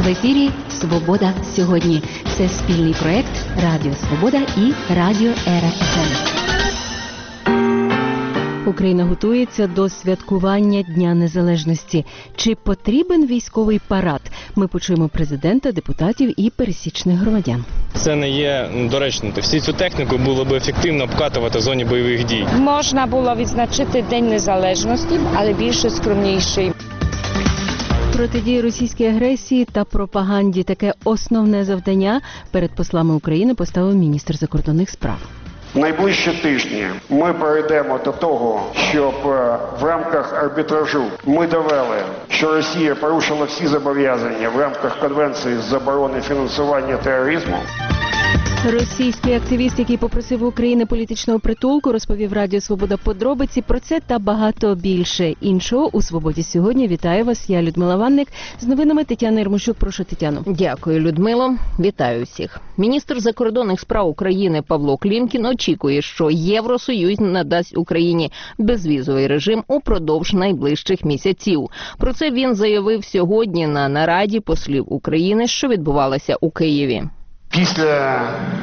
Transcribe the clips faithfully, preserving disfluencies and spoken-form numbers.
В ефірі «Свобода сьогодні». Це спільний проект Радіо Свобода і Радіо Ера еф ем. Україна готується до святкування Дня Незалежності. Чи потрібен військовий парад? Ми почуємо президента, депутатів і пересічних громадян. Це не є доречно. Всі цю техніку було б ефективно обкатувати в зоні бойових дій. Можна було відзначити День Незалежності, але більше скромніший. Протидії російській агресії та пропаганді – таке основне завдання перед послами України поставив міністр закордонних справ. В найближчі тижні ми перейдемо до того, щоб в рамках арбітражу ми довели, що Росія порушила всі зобов'язання в рамках Конвенції з заборони фінансування тероризму. Російський активіст, який попросив у України політичного притулку, розповів Радіо Свобода подробиці про це та багато більше. Іншого у «Свободі сьогодні». Вітаю вас, я Людмила Ванник. З новинами Тетяна Єрмощук. Прошу, Тетяно. Дякую, Людмило. Вітаю всіх. Міністр закордонних справ України Павло Клімкін очікує, що Євросоюз надасть Україні безвізовий режим упродовж найближчих місяців. Про це він заявив сьогодні на нараді послів України, що відбувалася у Києві. Після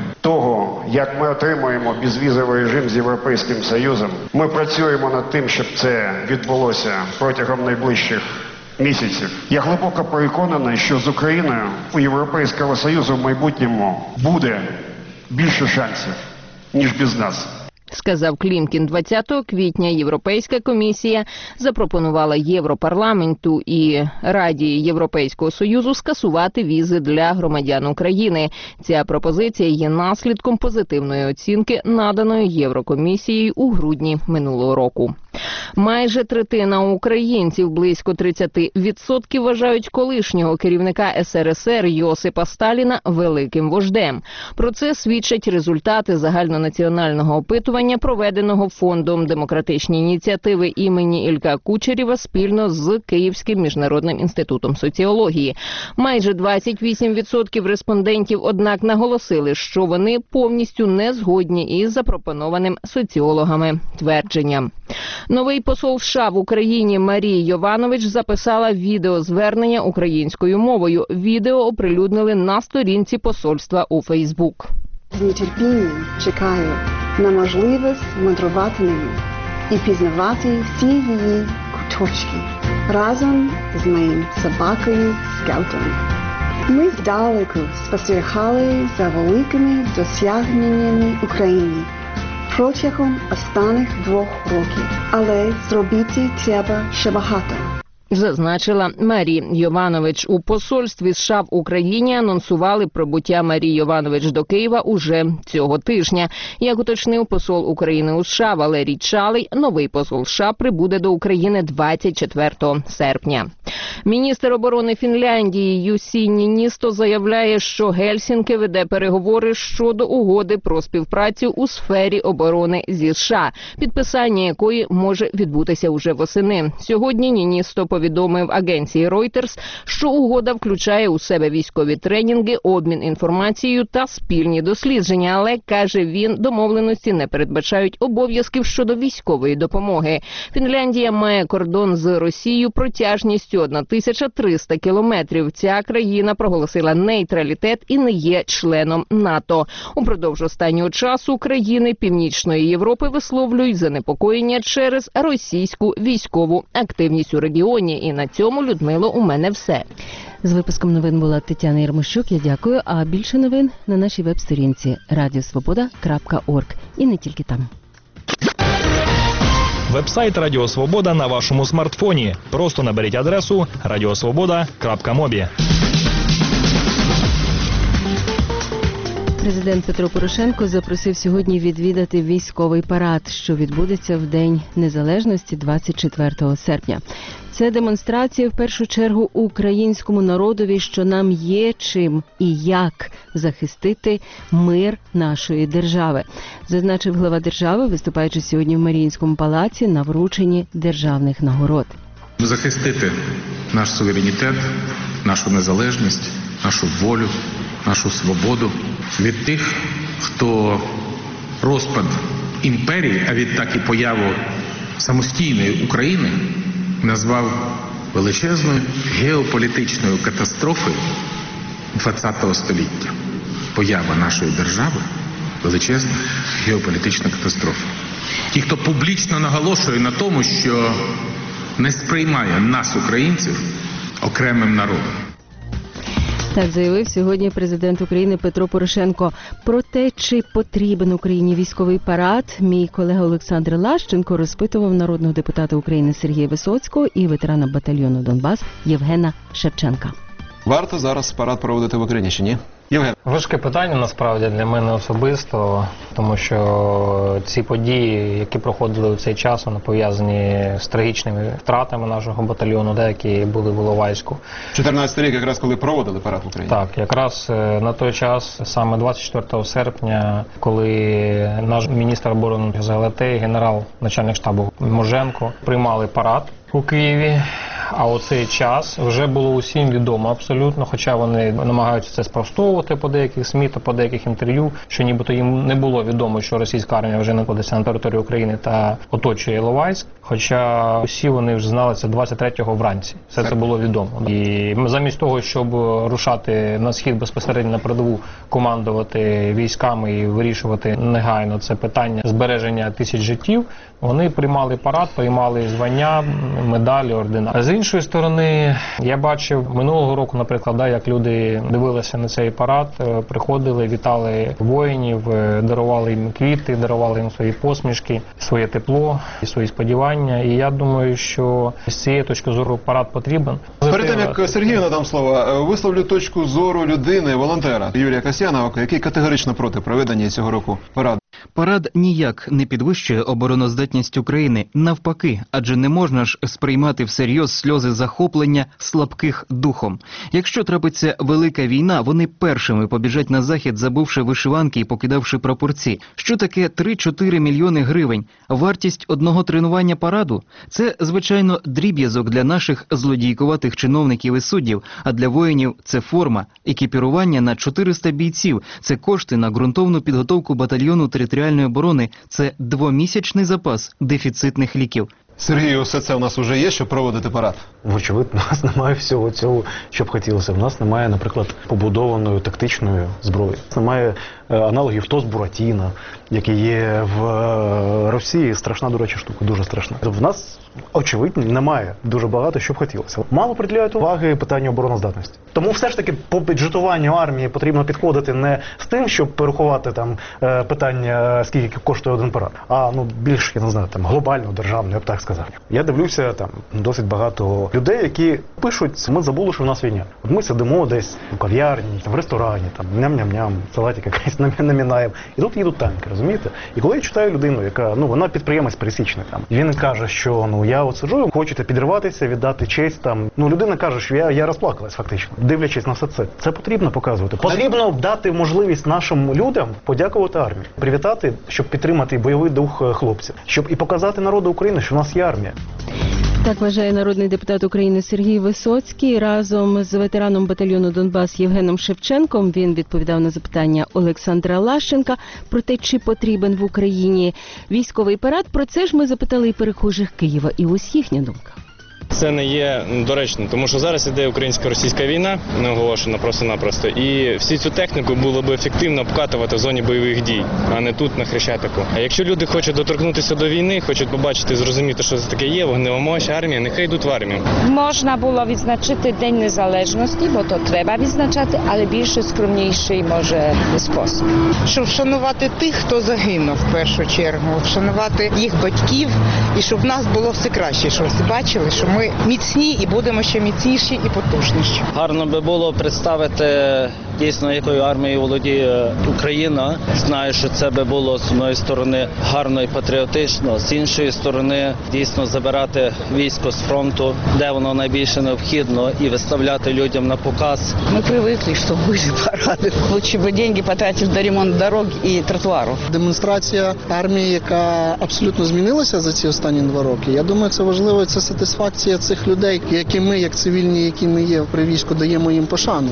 того, як ми отримаємо безвізовий режим з Європейським Союзом, ми працюємо над тим, щоб це відбулося протягом найближчих місяців. Я глибоко переконаний, що з Україною у Європейського Союзу в майбутньому буде більше шансів, ніж без нас. Сказав Клімкін. двадцятого квітня Європейська комісія запропонувала Європарламенту і Раді Європейського Союзу скасувати візи для громадян України. Ця пропозиція є наслідком позитивної оцінки, наданої Єврокомісією у грудні минулого року. Майже третина українців, близько тридцять відсотків, вважають колишнього керівника ес ер ес ер Йосипа Сталіна великим вождем. Про це свідчать результати загальнонаціонального опитування, проведеного Фондом демократичні ініціативи імені Ілька Кучерєва спільно з Київським міжнародним інститутом соціології. Майже двадцять вісім відсотків респондентів, однак, наголосили, що вони повністю не згодні із запропонованим соціологами твердженням. Новий посол США в Україні Марія Йованович записала відеозвернення українською мовою. Відео оприлюднили на сторінці посольства у Фейсбук. З нетерпінням чекаю на можливість мандрувати нею і пізнавати всі її куточки разом з моїм собакою-скаутом. Ми здалеку спостерігали за великими досягненнями України протягом останніх двох років, але зробити треба ще багато. Зазначила Марія Йованович. У посольстві США в Україні анонсували прибуття Марії Йованович до Києва уже цього тижня. Як уточнив посол України у США Валерій Чалий, новий посол США прибуде до України двадцять четвертого серпня. Міністр оборони Фінляндії Юсі Ніністо заявляє, що Гельсінки веде переговори щодо угоди про співпрацю у сфері оборони зі США, підписання якої може відбутися уже восени. Сьогодні Ніністо повідомив агенції Reuters, що угода включає у себе військові тренінги, обмін інформацією та спільні дослідження, але, каже він, домовленості не передбачають обов'язків щодо військової допомоги. Фінляндія має кордон з Росією протяжністю тисяча триста кілометрів. Ця країна проголосила нейтралітет і не є членом НАТО. Упродовж останнього часу країни Північної Європи висловлюють занепокоєння через російську військову активність у регіоні. І на цьому, Людмило, у мене все. З випуском новин була Тетяна Єрмощук. Я дякую. А більше новин на нашій веб-сторінці радіо свобода крапка орг. І не тільки там. Вебсайт Радіо Свобода на вашому смартфоні. Просто наберіть адресу радіосвобода крапка мобі. Президент Петро Порошенко запросив сьогодні відвідати військовий парад, що відбудеться в День Незалежності двадцять четвертого серпня. Це демонстрація в першу чергу українському народові, що нам є чим і як захистити мир нашої держави, зазначив глава держави, виступаючи сьогодні в Маріїнському палаці на врученні державних нагород. Захистити наш суверенітет, нашу незалежність, нашу волю, нашу свободу від тих, хто розпад імперії, а відтак і появу самостійної України назвав величезною геополітичною катастрофою ХХ століття. Поява нашої держави – величезна геополітична катастрофа. Ті, хто публічно наголошує на тому, що не сприймає нас, українців, окремим народом. Так заявив сьогодні президент України Петро Порошенко. Про те, чи потрібен Україні військовий парад, мій колега Олександр Лащенко розпитував народного депутата України Сергія Висоцького і ветерана батальйону «Донбас» Євгена Шевченка. Варто зараз парад проводити в Україні чи ні? Євген. Важке питання, насправді, для мене особисто, тому що ці події, які проходили у цей час, вони пов'язані з трагічними втратами нашого батальйону, деякі були в Іловайську. чотирнадцятий рік, якраз коли проводили парад в Україні. Так, якраз на той час, саме двадцять четвертого серпня, коли наш міністр оборони Залетей, генерал, начальник штабу Моженко приймали парад у Києві. А у цей час вже було усім відомо абсолютно, хоча вони намагаються це спростовувати по деяких СМІ та по деяких інтерв'ю, що нібито їм не було відомо, що російська армія вже знаходиться на території України та оточує Іловайськ. Хоча усі вони вже знали це двадцять третього вранці. Все це було відомо. І замість того, щоб рушати на схід безпосередньо на передову, командувати військами і вирішувати негайно це питання збереження тисяч життів, вони приймали парад, приймали звання, медалі, ордена. З іншої сторони, я бачив минулого року, наприклад, да, як люди дивилися на цей парад, приходили, вітали воїнів, дарували їм квіти, дарували їм свої посмішки, своє тепло і свої сподівання. І я думаю, що з цієї точки зору парад потрібен. Перед тим, як Сергію надам слово, висловлю точку зору людини, волонтера Юрія Касьянова, який категорично проти проведення цього року параду. Парад ніяк не підвищує обороноздатність України, навпаки, адже не можна ж сприймати всерйоз сльози захоплення слабких духом. Якщо трапиться велика війна, вони першими побіжать на захід, забувши вишиванки і покидавши прапорці. Що таке три-чотири мільйони гривень? Вартість одного тренування параду? Це, звичайно, дріб'язок для наших злодійкуватих чиновників і суддів, а для воїнів це форма, екіпірування на чотириста бійців, це кошти на ґрунтовну підготовку батальйону територіальної оборони, це двомісячний запас дефіцитних ліків. Сергію, все це у нас вже є, щоб проводити парад? Вочевидь, у нас немає всього цього, що б хотілося. У нас немає, наприклад, побудованої тактичної зброї. Немає аналогів ТОС Буратіно, які є в Росії. Страшна, до речі, штука, дуже страшна. В нас, очевидно, немає дуже багато, що б хотілося. Мало приділяють уваги питанню обороноздатності. Тому все ж таки по бюджетуванню армії потрібно підходити не з тим, щоб порахувати там питання, скільки коштує один парад, а ну більш, я не знаю, там глобально, державно, я б так сказав. Я дивлюся, там досить багато людей, які пишуть, ми забули, що в нас війна. От ми сидимо десь у кав'ярні, там, в ресторані, там ням-ням-ням, салатик якийсь намінаємо. І тут їдуть танки, розумієте? І коли я читаю людину, яка, ну, вона підприємець пересічний, там, і він каже, що, ну, я от сиджу, хочете підриватися, віддати честь, там, ну, людина каже, що я, я розплакалась, фактично, дивлячись на все це. Це потрібно показувати. Потрібно дати можливість нашим людям подякувати армії, привітати, щоб підтримати бойовий дух хлопців, щоб і показати народу України, що в нас є армія. Так вважає народний депутат України Сергій Висоцький. Разом з ветераном батальйону «Донбас» Євгеном Шевченком він відповідав на запитання Олександра Лащенка про те, чи потрібен в Україні військовий парад. Про це ж ми запитали і перехожих Києва. І ось їхня думка. Це не є доречним, тому що зараз іде українсько-російська війна, не оголошена просто-напросто, і всю цю техніку було б ефективно обкатувати в зоні бойових дій, а не тут на Хрещатику. А якщо люди хочуть доторкнутися до війни, хочуть побачити, зрозуміти, що це таке є, вогнева мощь, армія, нехай йдуть в армію. Можна було відзначити День Незалежності, бо то треба відзначати, але більше скромніший, може, спосіб. Щоб вшанувати тих, хто загинув в першу чергу, вшанувати їх батьків, і щоб в нас було все краще, щоб всі бачили, що ми міцні і будемо ще міцніші і потужніші. Гарно би було представити дійсно, якою армією володіє Україна. Знаю, що це би було з однієї сторони гарно і патріотично, з іншої сторони дійсно забирати військо з фронту, де воно найбільше необхідно, і виставляти людям на показ. Ми привикли, що були паради. Лучше би гроші потратити на ремонт дорог і тротуарів. Демонстрація армії, яка абсолютно змінилася за ці останні два роки. Я думаю, це важливо, це сатисфакція цих людей, які ми, як цивільні, які не є при війську, даємо їм пошану.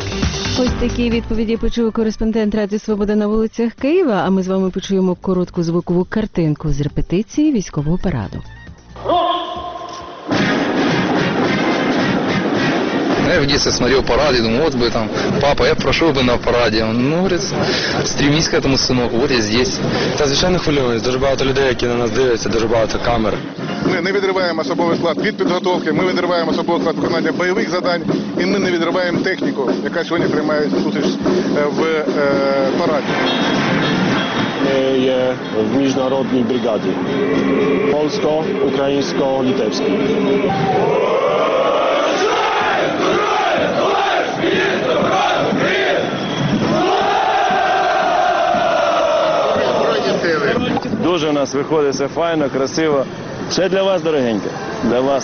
Ось такі відповіді почув кореспондент Радіо Свобода на вулицях Києва, а ми з вами почуємо коротку звукову картинку з репетиції військового параду. Я в детстве смотрел парады, думаю, вот бы там, папа, я прошел бы на параді. Он, ну, говорит, стремись к этому, сынок, вот я здесь. Та, звичайно, хвилююсь. Дуже багато людей, які на нас дивляться, дуже багато камер. Ми не відриваємо особовий склад від підготовки, ми відриваємо особовий склад виконання бойових завдань, і ми не відриваємо техніку, яка сьогодні приймає участь в е, параді. Ми є в міжнародній бригаді. Польсько, українсько, литовській. Дуже у нас виходить все файно, красиво. Все для вас, дорогеньке, для вас.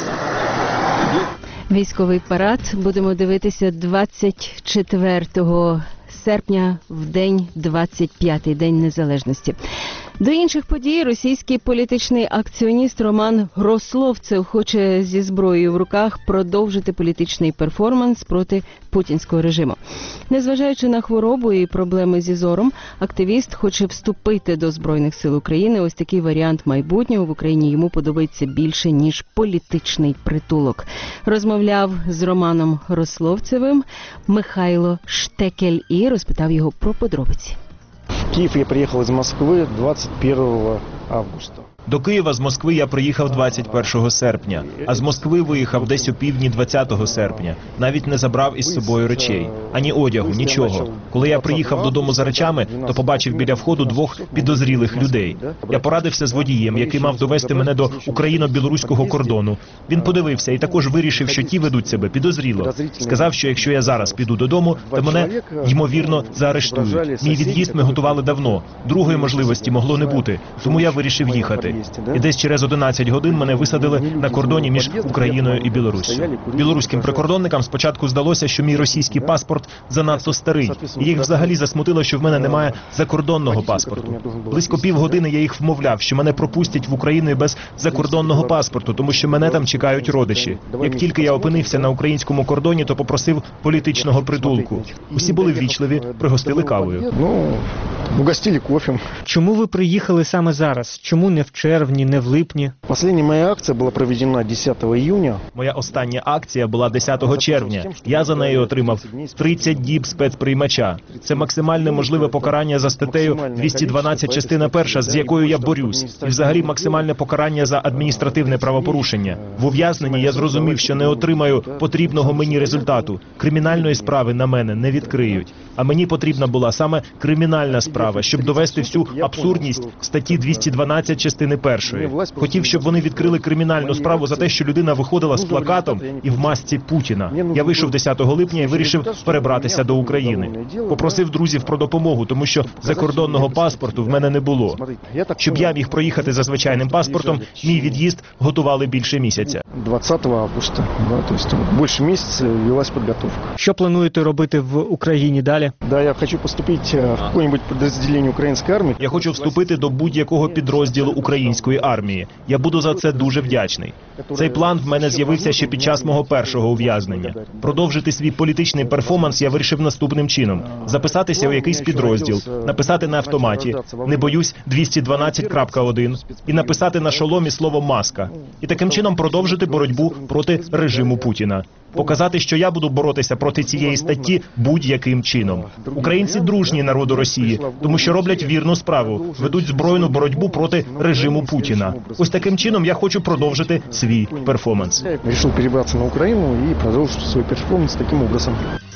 Військовий парад будемо дивитися двадцять четвертого серпня, в день двадцять п'ятий, День Незалежності. До інших подій російський політичний акціоніст Роман Рословцев хоче зі зброєю в руках продовжити політичний перформанс проти путінського режиму. Незважаючи на хворобу і проблеми зі зором, активіст хоче вступити до Збройних сил України. Ось такий варіант майбутнього в Україні йому подобається більше, ніж політичний притулок. Розмовляв з Романом Рословцевим Михайло Штекель і розпитав його про подробиці. В Київ я приїхав з Москви двадцять першого августа. До Києва з Москви я приїхав двадцять першого серпня, а з Москви виїхав десь у півдні двадцятого серпня. Навіть не забрав із собою речей. Ані одягу, нічого. Коли я приїхав додому за речами, то побачив біля входу двох підозрілих людей. Я порадився з водієм, який мав довести мене до україно-білоруського кордону. Він подивився і також вирішив, що ті ведуть себе підозріло. Сказав, що якщо я зараз піду додому, то мене, ймовірно, заарештують. Мій від'їзд ми готували давно. Другої можливості могло не бути, тому я вирішив їхати. І десь через одинадцять годин мене висадили на кордоні між Україною і Білоруссю. Білоруським прикордонникам спочатку здалося, що мій російський паспорт занадто старий. І їх взагалі засмутило, що в мене немає закордонного паспорту. Близько півгодини я їх вмовляв, що мене пропустять в Україну без закордонного паспорту, тому що мене там чекають родичі. Як тільки я опинився на українському кордоні, то попросив політичного притулку. Усі були ввічливі, пригостили кавою. Ну, угостили кофе. Чому ви приїхали саме зараз? Чому не в червні, не в липні? Остання моя акція була проведена десятого июня. Моя остання акція була десятого червня. Я за нею отримав тридцять діб спецприймача. Це максимальне можливе покарання за статтею двісті дванадцять частина перша, з якою я борюсь. І взагалі максимальне покарання за адміністративне правопорушення. В ув'язненні я зрозумів, що не отримаю потрібного мені результату. Кримінальної справи на мене не відкриють. А мені потрібна була саме кримінальна справа, щоб довести всю абсурдність статті двісті дванадцять частини першої. Хотів, щоб вони відкрили кримінальну справу за те, що людина виходила з плакатом і в масці Путіна. Я вийшов десятого липня і вирішив перебратися до України. Попросив друзів про допомогу, тому що закордонного паспорту в мене не було. Щоб я міг проїхати за звичайним паспортом, мій від'їзд готували більше місяця. двадцятого августа, да, то есть більше місяця велась підготовка. Що плануєте робити в Україні далі? Да, я хочу поступити в якесь підрозділення української армії. Я хочу вступити до будь-якого підрозділу української армії. Я буду за це дуже вдячний. Цей план в мене з'явився ще під час мого першого ув'язнення. Продовжити свій політичний перформанс я вирішив наступним чином. Записатися у якийсь підрозділ, написати на автоматі «Не боюсь двісті дванадцять крапка один» і написати на шоломі слово «маска». І таким чином продовжити боротьбу проти режиму Путіна. Показати, що я буду боротися проти цієї статті будь-яким чином. Українці дружні народу Росії, тому що роблять вірну справу, ведуть збройну боротьбу проти режиму Путіна. Ось таким чином я хочу продовжити свій перформанс. Вирішив перебратися на Україну і продовжити свій перформанс таким образом.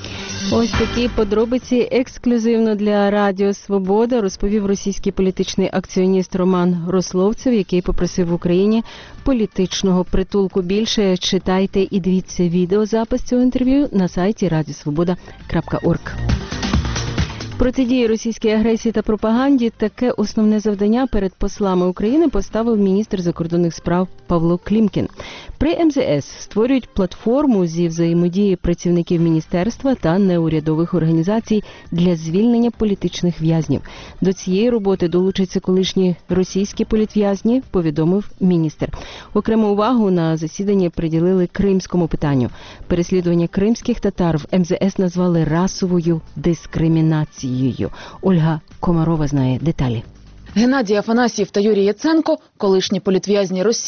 Ось такі подробиці ексклюзивно для Радіо Свобода розповів російський політичний акціоніст Роман Рословцев, який попросив в Україні політичного притулку. Більше читайте і дивіться відеозапис цього інтерв'ю на сайті радіо свобода крапка орг. Протидії російській агресії та пропаганді – таке основне завдання перед послами України поставив міністр закордонних справ Павло Клімкін. При ем зе ес створюють платформу зі взаємодії працівників міністерства та неурядових організацій для звільнення політичних в'язнів. До цієї роботи долучаться колишні російські політв'язні, повідомив міністр. Окрему увагу на засіданні приділили кримському питанню. Переслідування кримських татар в ем зе ес назвали расовою дискримінацією. Ольга Комарова знає деталі. Геннадій Афанасьєв та Юрій Яценко – колишні політв'язні Росії.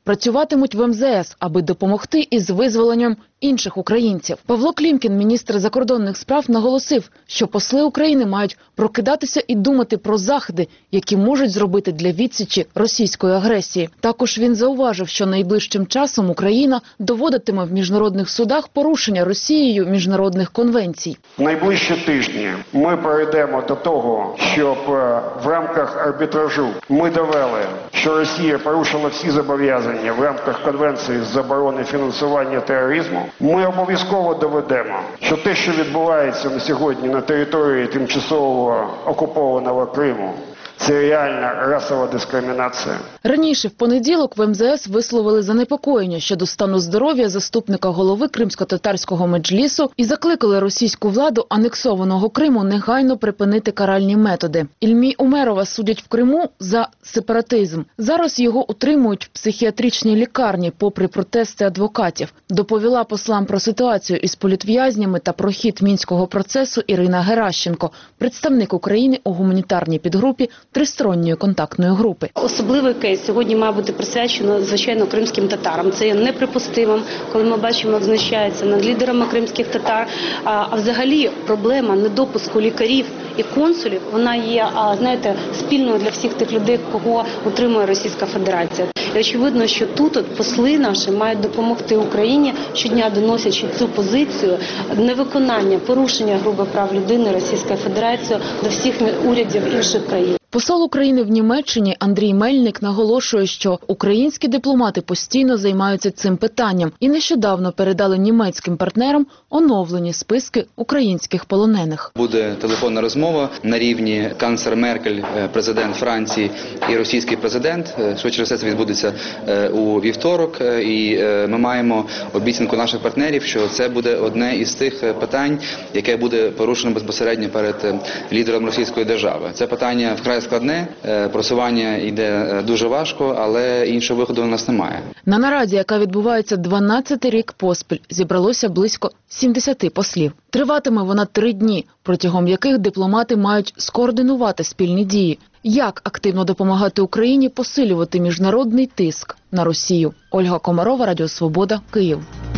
працюватимуть в ем зе ес, аби допомогти із визволенням інших українців. Павло Клімкін, міністр закордонних справ, наголосив, що посли України мають прокидатися і думати про заходи, які можуть зробити для відсічі російської агресії. Також він зауважив, що найближчим часом Україна доводитиме в міжнародних судах порушення Росією міжнародних конвенцій. В найближчі тижні ми прийдемо до того, щоб в рамках арбітражу ми довели, що Росія порушила всі зобов'язання в рамках Конвенції з заборони фінансування тероризму. Ми обов'язково доведемо, що те, що відбувається на сьогодні на території тимчасово окупованого Криму, це реальна расова дискримінація. Раніше в понеділок в ем зе ес висловили занепокоєння щодо стану здоров'я заступника голови кримсько-татарського меджлісу і закликали російську владу анексованого Криму негайно припинити каральні методи. Ільмі Умерова судять в Криму за сепаратизм. Зараз його утримують в психіатричній лікарні, попри протести адвокатів. Доповіла послам про ситуацію із політв'язнями та про хід мінського процесу Ірина Геращенко, представник України у гуманітарній підгрупі тристоронньої контактної групи. Особливий кейс сьогодні має бути присвячено, звичайно, кримським татарам. Це є неприпустимим, коли ми бачимо, як знущаються над лідерами кримських татар. А, а взагалі проблема недопуску лікарів і консулів, вона є, а, знаєте, спільною для всіх тих людей, кого утримує Російська Федерація. І очевидно, що тут от посли наші мають допомогти Україні, щодня доносячи цю позицію невиконання, порушення грубо прав людини Російською Федерацією до всіх урядів інших країн. Посол України в Німеччині Андрій Мельник наголошує, що українські дипломати постійно займаються цим питанням і нещодавно передали німецьким партнерам оновлені списки українських полонених. Буде телефонна розмова на рівні канцлер Меркель, президент Франції і російський президент. Швидше все це відбудеться у вівторок, і ми маємо обіцянку наших партнерів, що це буде одне із тих питань, яке буде порушено безпосередньо перед лідером російської держави. Це питання вкрай складне, просування йде дуже важко, але іншого виходу у нас немає. На нараді, яка відбувається дванадцятий рік поспіль, зібралося близько сімдесяти послів. Триватиме вона три дні, протягом яких дипломати мають скоординувати спільні дії. Як активно допомагати Україні посилювати міжнародний тиск на Росію? Ольга Комарова, Радіо Свобода, Київ.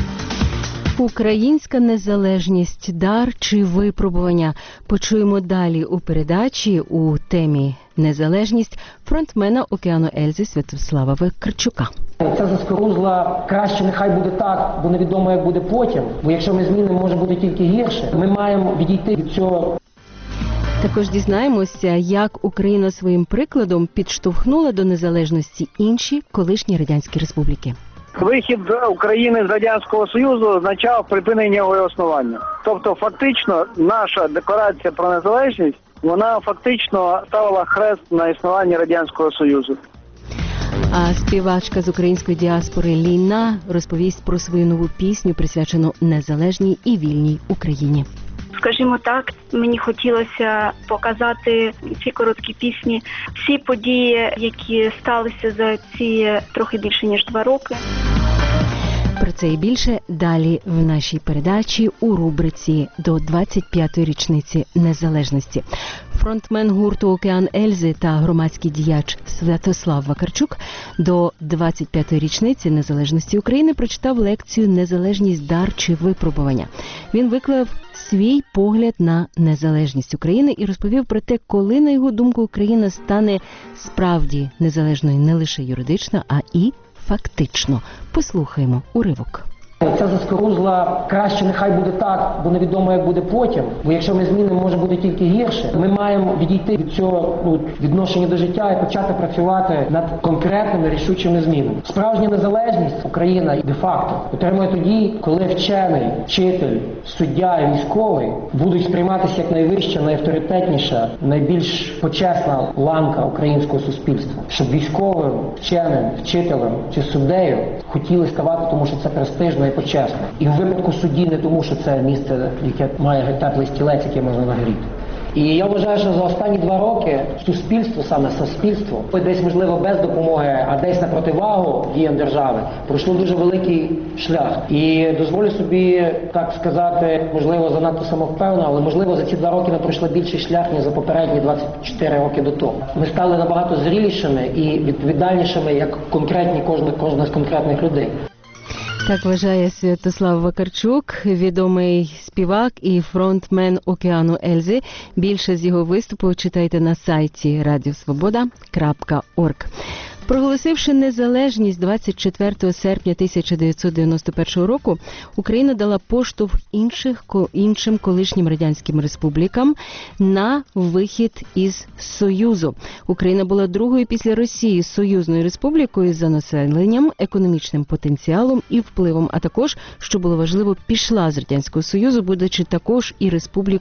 Українська незалежність – дар чи випробування? Почуємо далі у передачі у темі «Незалежність» фронтмена «Океану Ельзи» Святослава Вакарчука. Це заскорузла краще нехай буде так, бо невідомо як буде потім. Бо якщо ми змінимо, може бути тільки гірше. Ми маємо відійти від цього. Також дізнаємося, як Україна своїм прикладом підштовхнула до незалежності інші колишні радянські республіки. Вихід України з Радянського Союзу означав припинення його існування. Тобто фактично наша декларація про незалежність, вона фактично ставила хрест на існуванні Радянського Союзу. А співачка з української діаспори Ліна розповість про свою нову пісню, присвячену незалежній і вільній Україні. Скажімо так, мені хотілося показати ці короткі пісні, всі події, які сталися за ці трохи більше ніж два роки. Про це і більше далі в нашій передачі у рубриці «До двадцять п'ятої річниці незалежності». Фронтмен гурту «Океан Ельзи» та громадський діяч Святослав Вакарчук до двадцять п'ятої річниці незалежності України прочитав лекцію «Незалежність. Дар чи випробування». Він виклав свій погляд на незалежність України і розповів про те, коли, на його думку, Україна стане справді незалежною не лише юридично, а і фактично. Послухаємо уривок. Це заскорузла краще нехай буде так, бо невідомо як буде потім. Бо якщо ми змінимо, може бути тільки гірше. Ми маємо відійти від цього ну, відношення до життя і почати працювати над конкретними рішучими змінами. Справжня незалежність Україна де-факто отримує тоді, коли вчений, вчитель, суддя і військовий будуть сприйматися як найвища, найавторитетніша, найбільш почесна ланка українського суспільства. Щоб військовим, вченим, вчителем чи суддею хотіли ставати, тому що це престижно і почесно. І в випадку судді не тому, що це місце, яке має теплий стілець, який можна нагріти. І я вважаю, що за останні два роки суспільство, саме суспільство, десь можливо без допомоги, а десь на противагу діям держави, пройшло дуже великий шлях. І дозволю собі так сказати, можливо, занадто самовпевнено, але можливо за ці два роки ми пройшли більший шлях, ніж за попередні двадцять чотири роки до того. Ми стали набагато зрілішими і відповідальнішими, як конкретні, кожна, кожна з конкретних людей. Так вважає Святослав Вакарчук, відомий співак і фронтмен «Океану Ельзи». Більше з його виступу читайте на сайті радіосвобода крапка орг. Проголосивши незалежність двадцять четвертого серпня тисяча дев'ятсот дев'яносто першого року, Україна дала поштовх інших, іншим колишнім радянським республікам на вихід із Союзу. Україна була другою після Росії союзною республікою за населенням, економічним потенціалом і впливом, а також, що було важливо, пішла з Радянського Союзу, будучи також і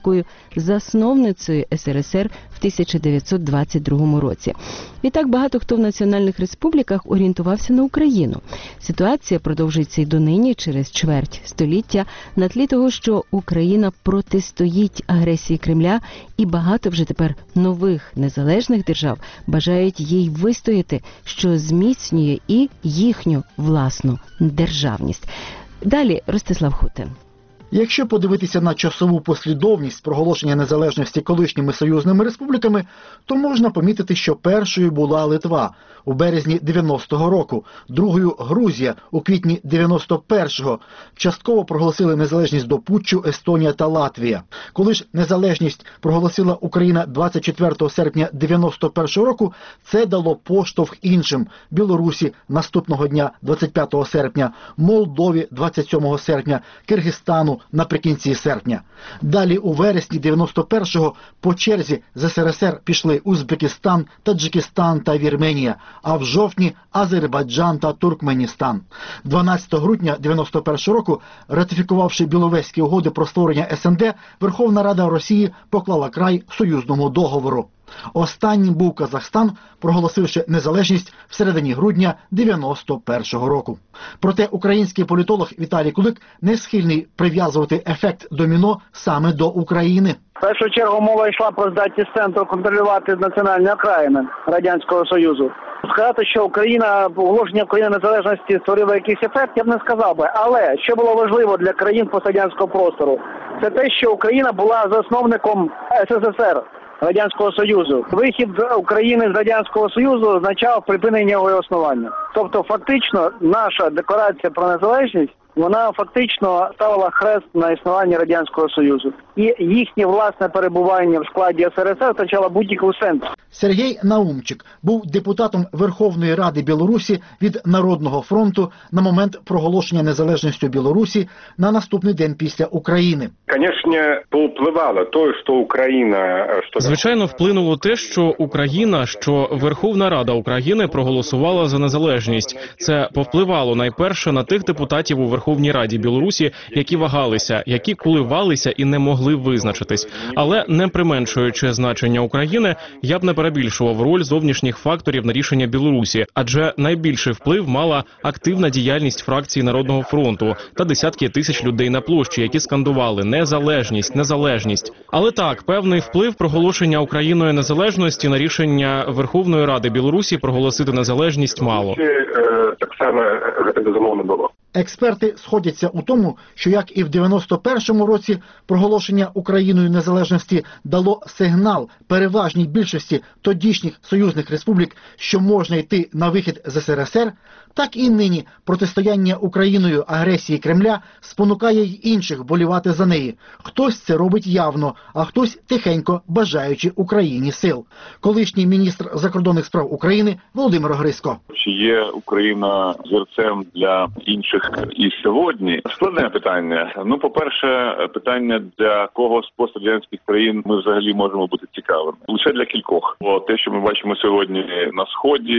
республікою-засновницею ес ер ес ер в тисяча дев'ятсот двадцять другому році. Відтак багато хто в національних республіках орієнтувався на Україну. Ситуація продовжується й донині через чверть століття на тлі того, що Україна протистоїть агресії Кремля, і багато вже тепер нових незалежних держав бажають їй вистояти, що зміцнює і їхню власну державність. Далі Ростислав Хутин. Якщо подивитися на часову послідовність проголошення незалежності колишніми союзними республіками, то можна помітити, що першою була Литва у березні дев'яностого року, другою – Грузія у квітні дев'яносто першого. Частково проголосили незалежність до путчу Естонія та Латвія. Коли ж незалежність проголосила Україна двадцять четвертого серпня дев'яносто першого року, це дало поштовх іншим – Білорусі наступного дня двадцять п'ятого серпня, Молдові двадцять сьомого серпня, Киргизстану наприкінці серпня. Далі у вересні дев'яносто першого по черзі з ес ер ес ер пішли Узбекистан, Таджикистан та Вірменія, а в жовтні Азербайджан та Туркменістан. дванадцятого грудня дев'яносто першого року, ратифікувавши Біловезькі угоди про створення ес ен де, Верховна Рада Росії поклала край союзному договору. Останнім був Казахстан, проголосивши незалежність в середині грудня дев'яносто першого року. Проте український політолог Віталій Кулик не схильний прив'язувати ефект доміно саме до України. В першу чергу мова йшла про здатність центру контролювати національні окраїни Радянського Союзу. Сказати, що Україна, оголошення України незалежності створило якийсь ефект, я б не сказав би. Але що було важливо для країн пострадянського простору, це те, що Україна була засновником ес ес ес ер. Радянського Союзу. Вихід України з Радянського Союзу означав припинення його існування. Тобто фактично наша декларація про незалежність, вона фактично ставила хрест на існуванні Радянського Союзу. І їхнє власне перебування в складі ес ер ес ер втрачало будь-який сенс. Сергій Наумчик був депутатом Верховної Ради Білорусі від Народного фронту на момент проголошення незалежності Білорусі на наступний день після України. Звісно, повпливало те, що Україна... Що... Звичайно, вплинуло те, що Україна, що Верховна Рада України проголосувала за незалежність. Це повпливало найперше на тих депутатів у Верховній Раді Білорусі, які вагалися, які коливалися і не могли визначитись. Але не применшуючи значення України, я б не перебільшував роль зовнішніх факторів на рішення Білорусі, адже найбільший вплив мала активна діяльність фракції Народного фронту та десятки тисяч людей на площі, які скандували «незалежність, незалежність». Але так, певний вплив проголошення Україною незалежності на рішення Верховної Ради Білорусі проголосити незалежність мало. Так само це безумовно було. Експерти сходяться у тому, що як і в дев'яносто першому році проголошення Україною незалежності дало сигнал переважній більшості тодішніх союзних республік, що можна йти на вихід з ес ер ес ер, так і нині протистояння Україною агресії Кремля спонукає й інших вболівати за неї. Хтось це робить явно, а хтось тихенько бажаючи Україні сил. Колишній міністр закордонних справ України Володимир Грисько. Чи є Україна зірцем для інших і сьогодні? Складне питання. Ну, по-перше, питання, для кого з пострадянських країн ми взагалі можемо бути цікавими. Лише для кількох. Бо те, що ми бачимо сьогодні на Сході,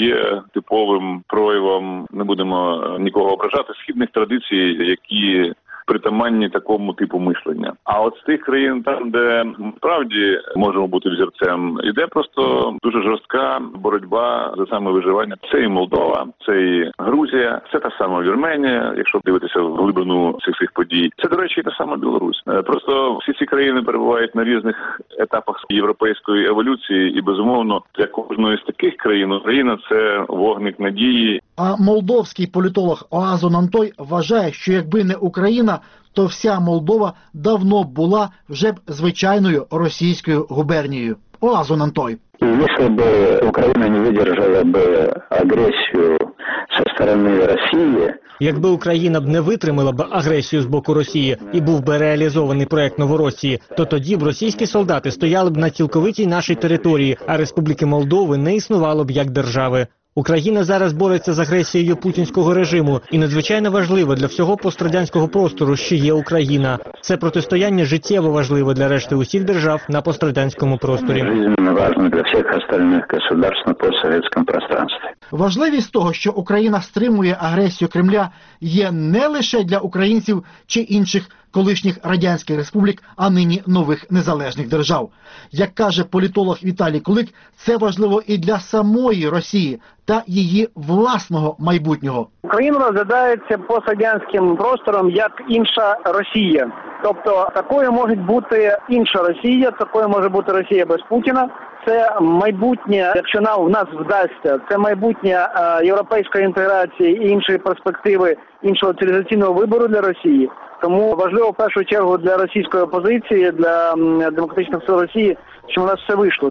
є типовим проявом, не будемо нікого ображати, східних традицій, які притаманні такому типу мислення. А от з тих країн, там, де справді можемо бути взірцем, іде просто дуже жорстка боротьба за саме виживання. Це і Молдова, це і Грузія, це та сама Вірменія, якщо дивитися в глибину цих всіх подій. Це, до речі, і та сама Білорусь. Просто всі ці країни перебувають на різних етапах європейської еволюції, і безумовно для кожної з таких країн Україна – це вогник надії. А молдовський політолог Оазон Антой вважає, що якби не Україна, то вся Молдова давно б була вже б звичайною російською губернією. Оазон Антой. Если бы Украина не выдержала бы агрессию со стороны России, якби Україна б не витримала б агресію з боку Росії і був би реалізований проект Новоросії, то тоді б російські солдати стояли б на цілковитій нашій території, а Республіки Молдови не існувало б як держави. Україна зараз бореться з агресією путінського режиму, і надзвичайно важливо для всього пострадянського простору, що є Україна. Це протистояння життєво важливе для решти усіх держав на пострадянському просторі. Жизненно важно для всіх остальних государств на постсовєтському пространстві. Важливість того, що Україна стримує агресію Кремля, є не лише для українців чи інших колишніх радянських республік, а нині нових незалежних держав. Як каже політолог Віталій Кулик, це важливо і для самої Росії та її власного майбутнього. Україна розглядається пострадянським простором як інша Росія. Тобто такою може бути інша Росія, такою може бути Росія без Путіна. Це майбутнє, якщо нам в нас вдасться, це майбутнє е, європейської інтеграції і іншої перспективи, іншого цивілізаційного вибору для Росії. Тому важливо в першу чергу для російської опозиції, для м, демократичних сил Росії, що у нас все вийшло.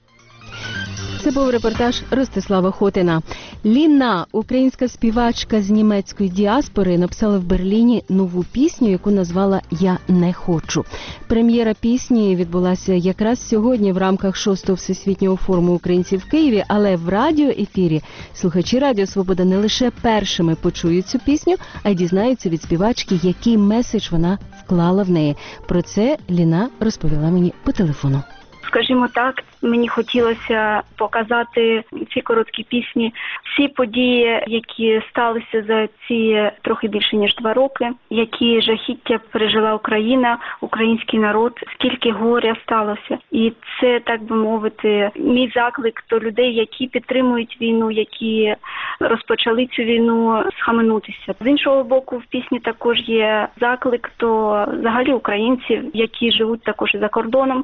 Це був репортаж Ростислава Хотина. Ліна, українська співачка з німецької діаспори, написала в Берліні нову пісню, яку назвала «Я не хочу». Прем'єра пісні відбулася якраз сьогодні в рамках шостого Всесвітнього форуму українців в Києві, але в радіоефірі слухачі Радіо Свобода не лише першими почують цю пісню, а й дізнаються від співачки, який меседж вона вклала в неї. Про це Ліна розповіла мені по телефону. Скажімо так, мені хотілося показати ці короткі пісні, всі події, які сталися за ці трохи більше ніж два роки, які жахіття пережила Україна, український народ, скільки горя сталося. І це, так би мовити, мій заклик до людей, які підтримують війну, які розпочали цю війну, схаменутися. З іншого боку, в пісні також є заклик до взагалі українців, які живуть також і за кордоном,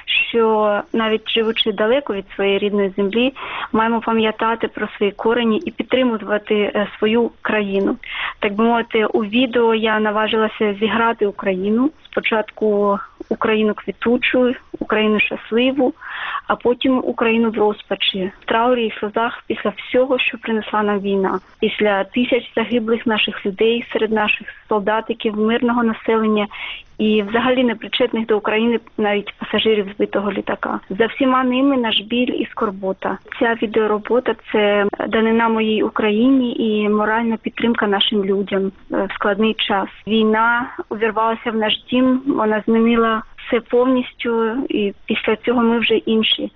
що навіть живучи далеко від своєї рідної землі, маємо пам'ятати про свої корені і підтримувати свою країну. Так би мовити, у відео я наважилася зіграти Україну. Спочатку Україну квітучу, Україну щасливу, а потім Україну в розпачі, в траурі і сльозах після всього, що принесла нам війна. Після тисяч загиблих наших людей, серед наших солдатиків, мирного населення і взагалі непричетних до України навіть пасажирів збитого літака. За всіма ними наш біль і скорбота. Ця відеоробота – це данина моїй Україні і моральна підтримка нашим людям в складний час. Війна увірвалася в наш дім, вона змінила все повністю, і після цього ми вже інші.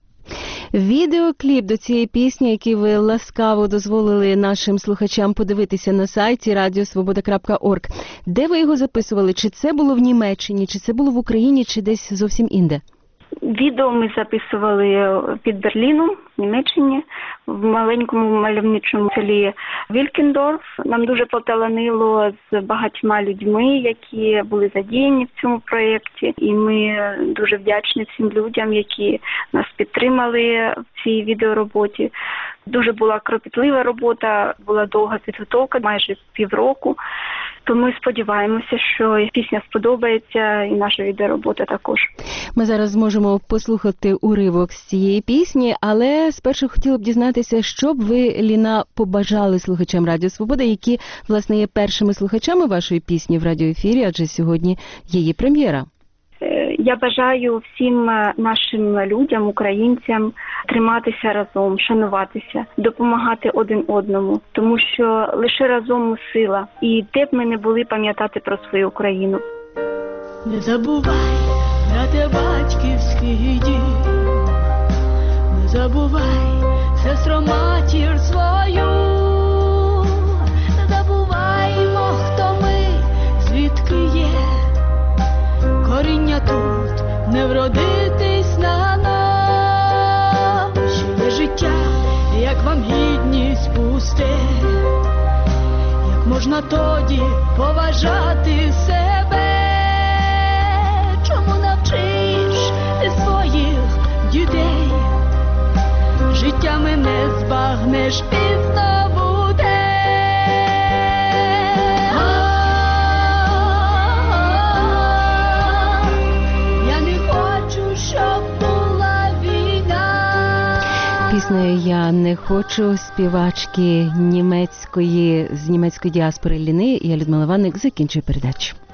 Відеокліп до цієї пісні, який ви ласкаво дозволили нашим слухачам подивитися на сайті радіо свобода крапка орг. Де ви його записували? Чи це було в Німеччині, чи це було в Україні, чи десь зовсім інде? Відео ми записували під Берліном, в Німеччині, в маленькому мальовничому селі Вількендорф. Нам дуже поталанило з багатьма людьми, які були задіяні в цьому проєкті. І ми дуже вдячні всім людям, які нас підтримали в цій відеороботі. Дуже була кропітлива робота, була довга підготовка, майже півроку. То ми сподіваємося, що пісня сподобається і наша відеоробота також. Ми зараз зможемо послухати уривок з цієї пісні, але спершу хотіла б дізнатися, що б ви, Ліна, побажали слухачам Радіо Свобода, які, власне, є першими слухачами вашої пісні в радіоефірі, адже сьогодні її прем'єра. Я бажаю всім нашим людям, українцям, триматися разом, шануватися, допомагати один одному, тому що лише разом ми сила. І де б ми не були, пам'ятати про свою Україну. Не забувай, брате, батьківський дім, не забувай, сестро, матір свою, не забуваймо, хто ми, звідки є. Коріння тут не вродитись на нам, що є життя, як вам гідність пусте, як можна тоді поважати себе, чому навчиш ти своїх Я не хочу співачки німецької, з німецької діаспори Ліни. Я, Людмила Ванник, закінчую передачу.